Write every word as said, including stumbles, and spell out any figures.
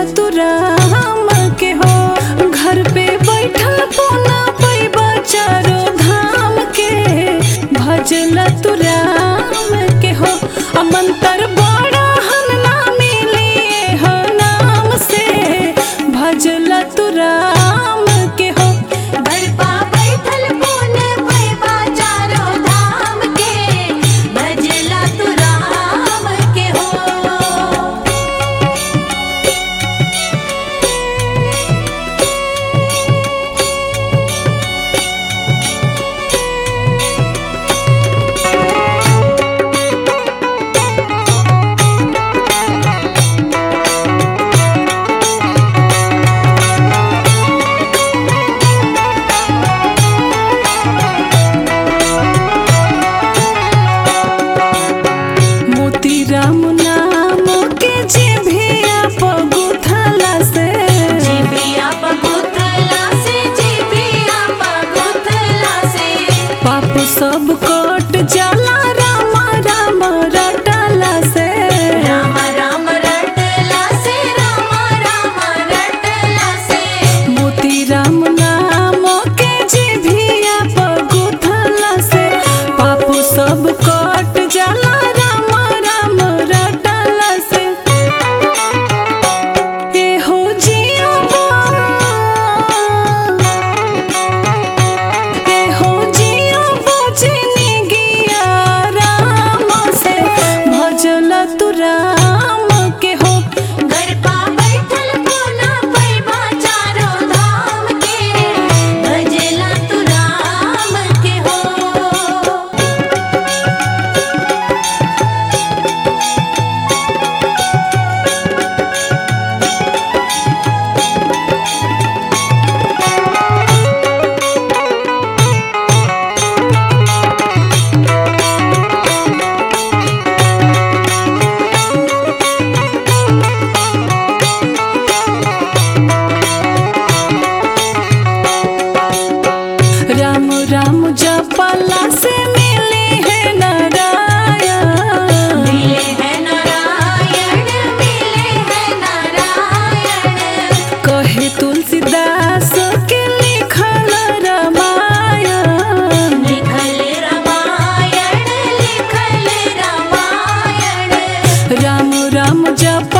तू राम के हो। घर पे बैठल पुना पैबा चारो धाम के, भजल तू राम के हो। अमंतर बड़ा हन ना मिली हो नाम से, भजल तू राम के हो। घर पा बैठल पुन पैबा चारो धाम के, भजला तू राम के हो। राम नाम के जिभिया पगुथला से, जिभिया पगुथला से, जिभिया पगुथला से, पाप सब कट जाला राम राम रटला से। राम राम रटला से, राम राम रटला से, मोती राम नाम के जिभिया पगुथला से, पाप सब कट जाला राम राम रटला से। ए हो जियाबा, ए हो जियाबा जिंदगिया राम से, भजल तू राम के हो। घर पा बैठल पुना पैबा चारो धाम के, भजला तू राम के हो। राम राम जपला से मिले है नारायण, मिले है नारायण, मिले है नारायण, कहे तुलसीदास के लिखल रामायण। लिखल रामायण, लिखल रामायण। राम राम जप